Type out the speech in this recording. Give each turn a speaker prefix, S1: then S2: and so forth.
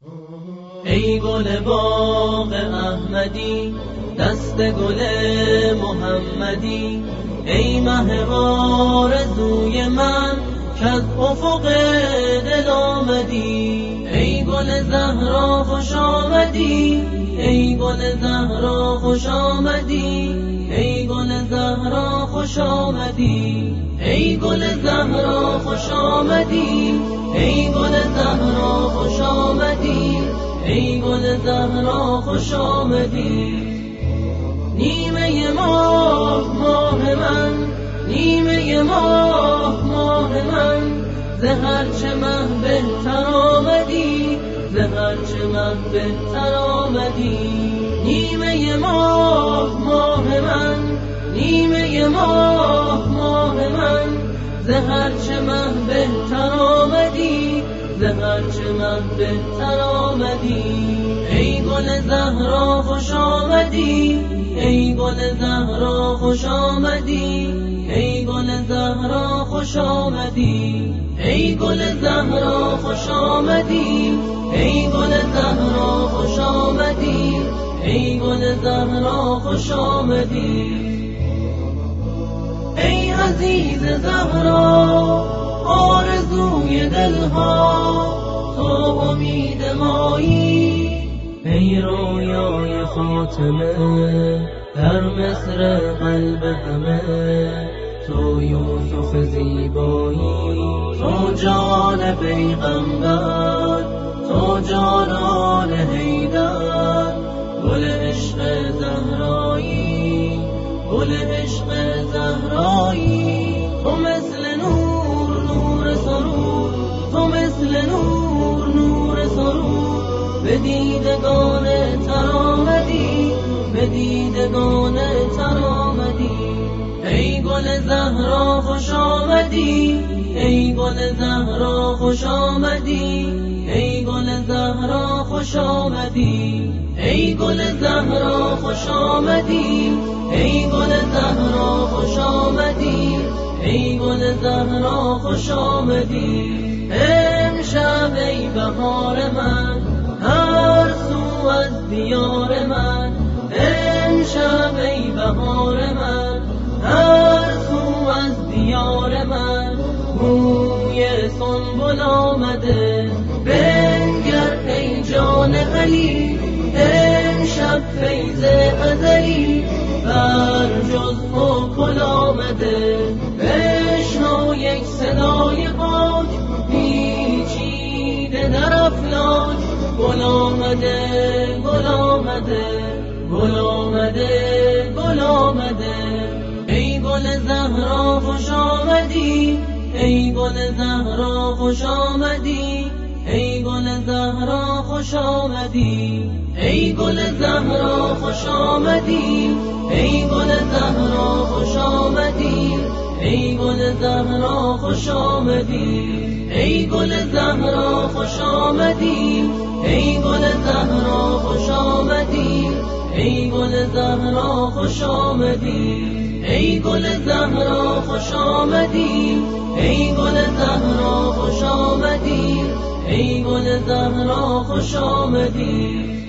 S1: ای گل باغ احمدی، دست گل محمدی، ای مه آرزوی من کز افق دل آمدی. ای گل زهرا خوش آمدی، ای گل زهرا خوش آمدی، ای گل زهرا خوش آمدی، ای گل زهرا خوش آمدی، ای گل زهرا خوش آمدی، ای گل زهرا خوش آمدی. نیمه ماه ماه من، نیمه ماه ماه من، ز هرچه مه بهتر آمدی، ز هرچه مه بهتر آمدی. نیمه ماه ماه من، نیمه ماه ماه من، ز هرچه مه بهتر آمدی، ز هرچه مه بهتر آمدی. ای گل زهرا خوش آمدی، ای گل زهرا خوش آمدی، ای گل زهرا خوش آمدی، ای گل زهرا خوش آمدی، ای گل زهرا خوش آمدی، ای گل زهرا خوش آمدی. ای عزیز زهرا آرزوی دلها، تو امید مایی، ای رویای فاطمه در مصر قلب همه، تو یوسف زیبایی، تو جان پیغمبر، تو جانان حیدر، گل عشق زهرایی، گل عشق زهرایی. تو مثل نور نور سرور، تو مثل نور نور سرور، به دیدگان تر آمدی، به دیدگان تر آمدی. ای گل زهرا خوش آمدی، ای گل زهرا خوش آمدی، ای گل زهرا خوش آمدی، ای گل زهرا خوش آمدی، ای گل زهرا خوش آمدی، ای گل زهرا خوش آمدی. امشب ای بهار من هر سو از دیار من، امشب ای بهار من هر سو از دیار من، بوی سنبل آمده بنگر ای جان علی، امشب فیض ازلی بر جز کل آمده. بشنو یک صدای پاک پیچیده در افلاک، گل آمده گل آمده گل آمده گل آمده. ای گل زهرا خوش آمدی، ای گل زهرا خوش آمدی، ای گل زهرا خوش آمدی، ای گل زهرا خوش آمدی، ای گل زهرا خوش آمدی، ای گل زهرا خوش آمدی، ای گل زهرا خوش آمدی، ای گل زهرا خوش آمدی، ای گل زهرا خوش آمدی، ای گل زهرا خوش آمدی، ای گل زهرا خوش آمدی، ای گل زهرا خوش آمدی.